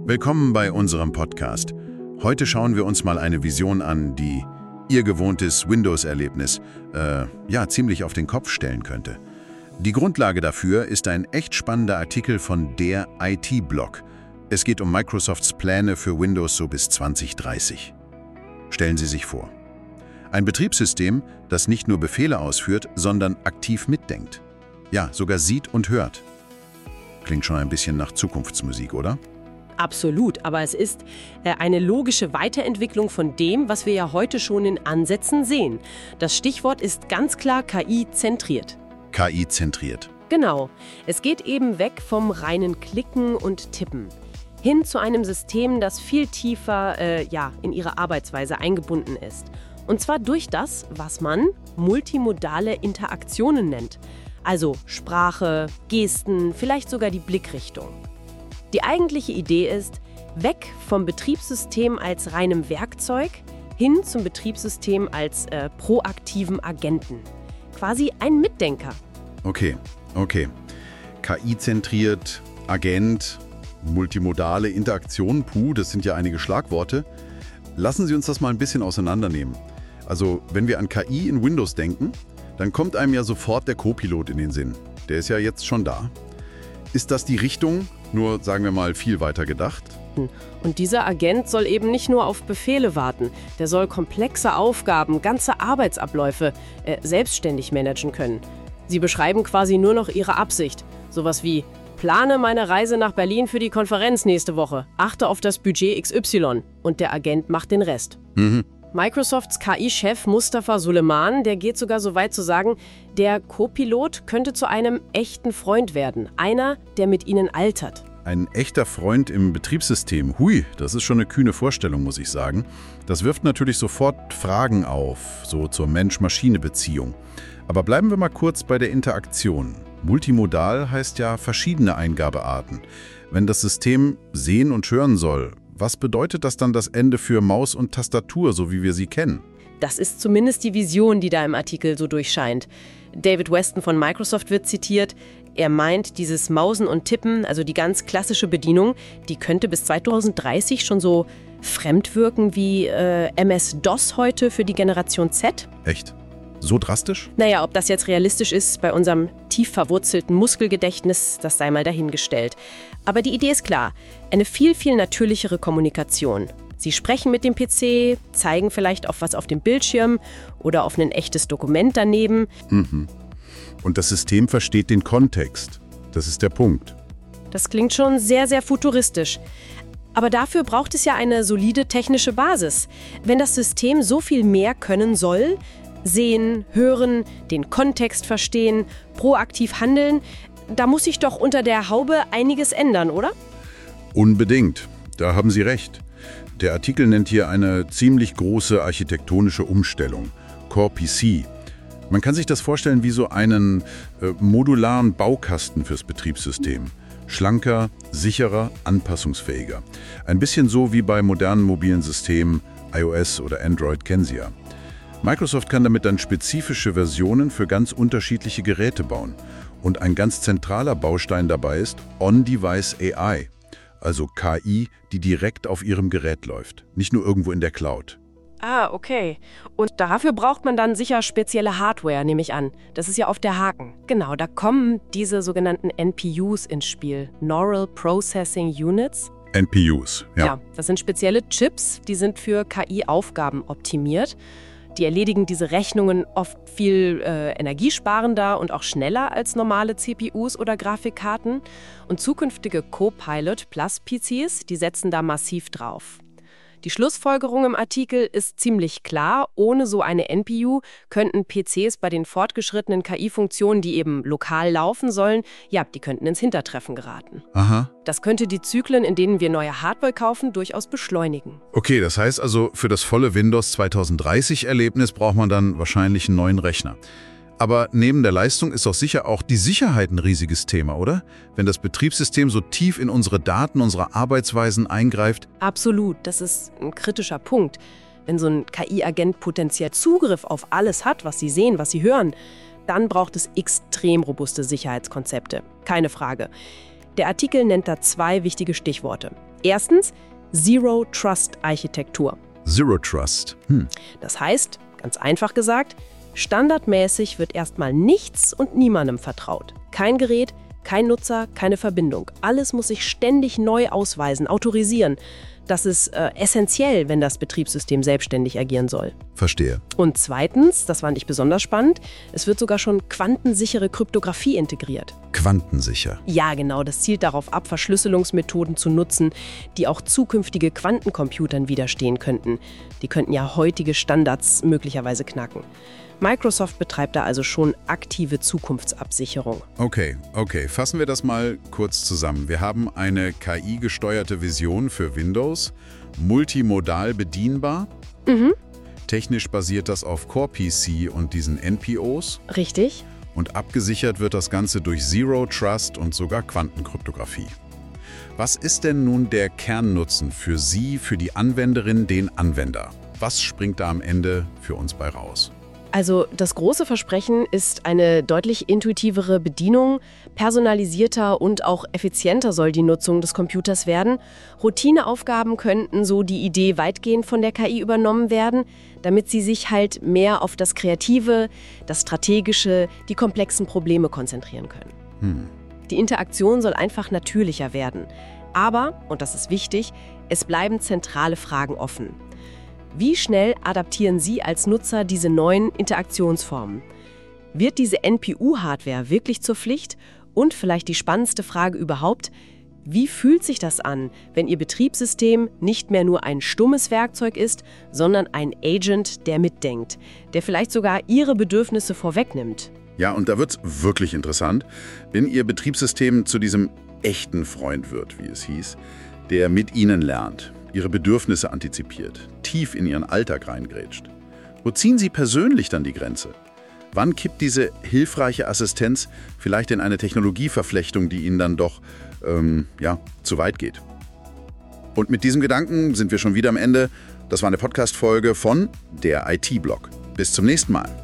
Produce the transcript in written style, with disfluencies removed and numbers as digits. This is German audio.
Willkommen bei unserem Podcast. Heute schauen wir uns mal eine Vision an, die Ihr gewohntes Windows-Erlebnis ziemlich auf den Kopf stellen könnte. Die Grundlage dafür ist ein echt spannender Artikel von der IT-Blog. Es geht um Microsofts Pläne für Windows so bis 2030. Stellen Sie sich vor. Ein Betriebssystem, das nicht nur Befehle ausführt, sondern aktiv mitdenkt. Ja, sogar sieht und hört. Klingt schon ein bisschen nach Zukunftsmusik, oder? Absolut, aber es ist eine logische Weiterentwicklung von dem, was wir ja heute schon in Ansätzen sehen. Das Stichwort ist ganz klar KI-zentriert. KI-zentriert. Genau. Es geht eben weg vom reinen Klicken und Tippen hin zu einem System, das viel tiefer in ihre Arbeitsweise eingebunden ist. Und zwar durch das, was man multimodale Interaktionen nennt. Also Sprache, Gesten, vielleicht sogar die Blickrichtung. Die eigentliche Idee ist, weg vom Betriebssystem als reinem Werkzeug hin zum Betriebssystem als proaktiven Agenten. Quasi ein Mitdenker. Okay. KI-zentriert, Agent, multimodale Interaktion, das sind ja einige Schlagworte. Lassen Sie uns das mal ein bisschen auseinandernehmen. Also, wenn wir an KI in Windows denken, dann kommt einem ja sofort der Copilot in den Sinn. Der ist ja jetzt schon da. Ist das die Richtung? Nur, sagen wir mal, viel weiter gedacht? Und dieser Agent soll eben nicht nur auf Befehle warten. Der soll komplexe Aufgaben, ganze Arbeitsabläufe selbstständig managen können. Sie beschreiben quasi nur noch ihre Absicht. Sowas wie: Plane meine Reise nach Berlin für die Konferenz nächste Woche. Achte auf das Budget XY. Und der Agent macht den Rest. Microsofts KI-Chef Mustafa Suleyman, der geht sogar so weit zu sagen, der Copilot könnte zu einem echten Freund werden. Einer, der mit ihnen altert. Ein echter Freund im Betriebssystem. Hui, das ist schon eine kühne Vorstellung, muss ich sagen. Das wirft natürlich sofort Fragen auf, so zur Mensch-Maschine-Beziehung. Aber bleiben wir mal kurz bei der Interaktion. Multimodal heißt ja verschiedene Eingabearten. Wenn das System sehen und hören soll, was bedeutet das dann das Ende für Maus und Tastatur, so wie wir sie kennen? Das ist zumindest die Vision, die da im Artikel so durchscheint. David Weston von Microsoft wird zitiert. Er meint, dieses Mausen und Tippen, also die ganz klassische Bedienung, die könnte bis 2030 schon so fremd wirken wie MS-DOS heute für die Generation Z. Echt? So drastisch? Naja, ob das jetzt realistisch ist bei unserem tief verwurzelten Muskelgedächtnis, das sei mal dahingestellt. Aber die Idee ist klar, eine viel, viel natürlichere Kommunikation. Sie sprechen mit dem PC, zeigen vielleicht auf was auf dem Bildschirm oder auf ein echtes Dokument daneben. Und das System versteht den Kontext. Das ist der Punkt. Das klingt schon sehr, sehr futuristisch. Aber dafür braucht es ja eine solide technische Basis. Wenn das System so viel mehr können soll, sehen, hören, den Kontext verstehen, proaktiv handeln, da muss sich doch unter der Haube einiges ändern, oder? Unbedingt. Da haben Sie recht. Der Artikel nennt hier eine ziemlich große architektonische Umstellung, Core PC. Man kann sich das vorstellen wie so einen modularen Baukasten fürs Betriebssystem. Schlanker, sicherer, anpassungsfähiger. Ein bisschen so wie bei modernen mobilen Systemen, iOS oder Android kennen Sie ja. Microsoft kann damit dann spezifische Versionen für ganz unterschiedliche Geräte bauen. Und ein ganz zentraler Baustein dabei ist On-Device AI, also KI, die direkt auf Ihrem Gerät läuft, nicht nur irgendwo in der Cloud. Ah, okay. Und dafür braucht man dann sicher spezielle Hardware, nehme ich an. Das ist ja oft der Haken. Genau, da kommen diese sogenannten NPUs ins Spiel, Neural Processing Units. NPUs, ja. Ja, das sind spezielle Chips, die sind für KI-Aufgaben optimiert. Die erledigen diese Rechnungen oft viel energiesparender und auch schneller als normale CPUs oder Grafikkarten. Und zukünftige Copilot Plus PCs, die setzen da massiv drauf. Die Schlussfolgerung im Artikel ist ziemlich klar. Ohne so eine NPU könnten PCs bei den fortgeschrittenen KI-Funktionen, die eben lokal laufen sollen, die könnten ins Hintertreffen geraten. Aha. Das könnte die Zyklen, in denen wir neue Hardware kaufen, durchaus beschleunigen. Okay, das heißt also, für das volle Windows 2030-Erlebnis braucht man dann wahrscheinlich einen neuen Rechner. Aber neben der Leistung ist doch sicher auch die Sicherheit ein riesiges Thema, oder? Wenn das Betriebssystem so tief in unsere Daten, unsere Arbeitsweisen eingreift. Absolut, das ist ein kritischer Punkt. Wenn so ein KI-Agent potenziell Zugriff auf alles hat, was Sie sehen, was Sie hören, dann braucht es extrem robuste Sicherheitskonzepte. Keine Frage. Der Artikel nennt da 2 wichtige Stichworte. Erstens, Zero-Trust-Architektur. Zero Trust. Das heißt, ganz einfach gesagt, standardmäßig wird erstmal nichts und niemandem vertraut. Kein Gerät, kein Nutzer, keine Verbindung. Alles muss sich ständig neu ausweisen, autorisieren. Das ist essentiell, wenn das Betriebssystem selbstständig agieren soll. Verstehe. Und zweitens, das fand ich besonders spannend, es wird sogar schon quantensichere Kryptographie integriert. Quantensicher. Ja, genau, das zielt darauf ab, Verschlüsselungsmethoden zu nutzen, die auch zukünftige Quantencomputern widerstehen könnten. Die könnten ja heutige Standards möglicherweise knacken. Microsoft betreibt da also schon aktive Zukunftsabsicherung. Okay. Fassen wir das mal kurz zusammen. Wir haben eine KI-gesteuerte Vision für Windows, multimodal bedienbar. Technisch basiert das auf Core-PC und diesen NPOs. Richtig. Und abgesichert wird das Ganze durch Zero Trust und sogar Quantenkryptographie. Was ist denn nun der Kernnutzen für Sie, für die Anwenderin, den Anwender? Was springt da am Ende für uns bei raus? Also das große Versprechen ist eine deutlich intuitivere Bedienung, personalisierter und auch effizienter soll die Nutzung des Computers werden. Routineaufgaben könnten, so die Idee, weitgehend von der KI übernommen werden, damit sie sich halt mehr auf das Kreative, das Strategische, die komplexen Probleme konzentrieren können. Die Interaktion soll einfach natürlicher werden. Aber, und das ist wichtig, es bleiben zentrale Fragen offen. Wie schnell adaptieren Sie als Nutzer diese neuen Interaktionsformen? Wird diese NPU-Hardware wirklich zur Pflicht? Und vielleicht die spannendste Frage überhaupt, wie fühlt sich das an, wenn Ihr Betriebssystem nicht mehr nur ein stummes Werkzeug ist, sondern ein Agent, der mitdenkt, der vielleicht sogar Ihre Bedürfnisse vorwegnimmt? Ja, und da wird's wirklich interessant, wenn Ihr Betriebssystem zu diesem echten Freund wird, wie es hieß, der mit Ihnen lernt, Ihre Bedürfnisse antizipiert, tief in Ihren Alltag reingrätscht. Wo ziehen Sie persönlich dann die Grenze? Wann kippt diese hilfreiche Assistenz vielleicht in eine Technologieverflechtung, die Ihnen dann doch, zu weit geht? Und mit diesem Gedanken sind wir schon wieder am Ende. Das war eine Podcast-Folge von der IT-Blog. Bis zum nächsten Mal.